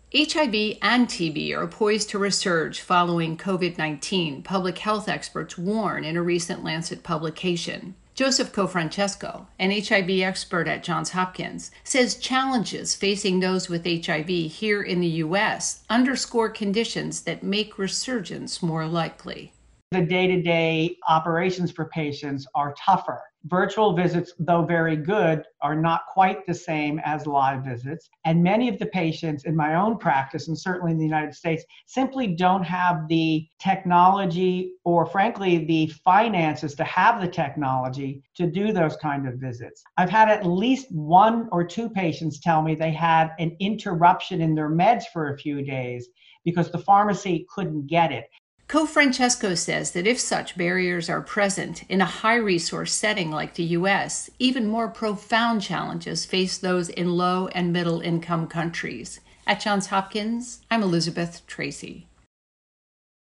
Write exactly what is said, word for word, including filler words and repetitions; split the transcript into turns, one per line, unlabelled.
H I V and T B are poised to resurge following COVID nineteen, public health experts warn in a recent Lancet publication. Joseph Cofrancesco, an H I V expert at Johns Hopkins, says challenges facing those with H I V here in the U S underscore conditions that make resurgence more likely.
The day-to-day operations for patients are tougher. Virtual visits, though very good, are not quite the same as live visits. And many of the patients in my own practice, and certainly in the United States, simply don't have the technology or, frankly, the finances to have the technology to do those kind of visits. I've had at least one or two patients tell me they had an interruption in their meds for a few days because the pharmacy couldn't get it.
Cofrancesco says that if such barriers are present in a high-resource setting like the U S, even more profound challenges face those in low and middle-income countries. At Johns Hopkins, I'm Elizabeth Tracy.